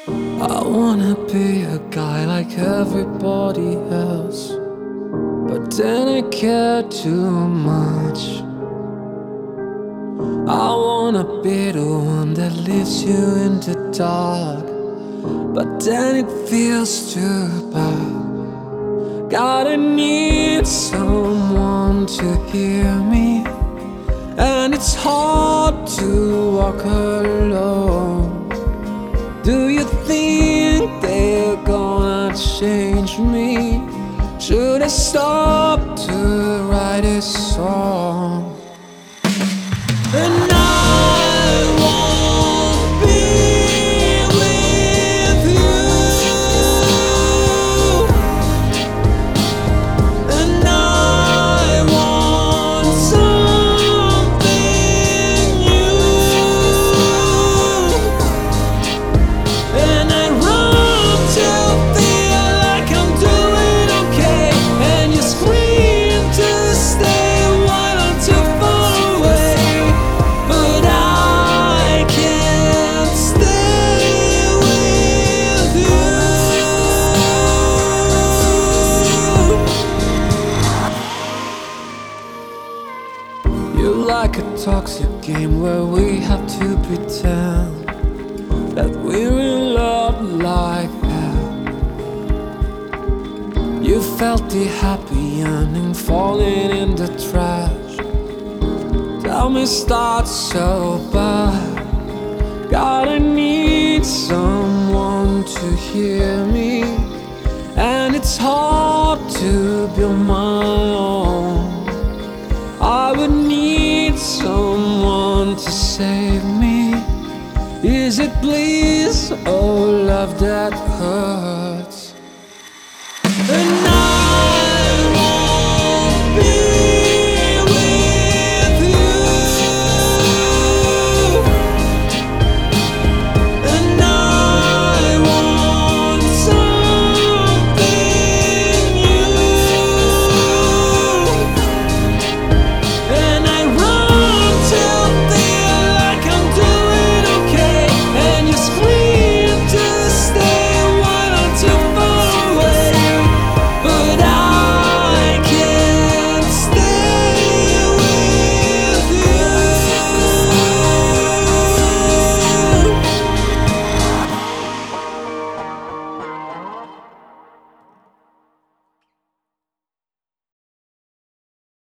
I wanna be a guy like everybody else, but then I care too much. I wanna be the one that leaves you in the dark, but then it feels too bad. Gotta need someone to hear me, and it's hard to walk alone. Do you think they're gonna change me? Should I stop to write a song? And I won't be with you, and I want something new, and I run to feel like I'm doing okay, and you scream to stay while I'm too far away. But I can't stay with you. You like a toxic game where we have to pretend that we're in love like that. You felt the happy ending falling in the trash. Tell me start so bad. Gotta need someone to hear me, and it's hard to build my own. I would need someone to save me. Is it bliss or love that hurts?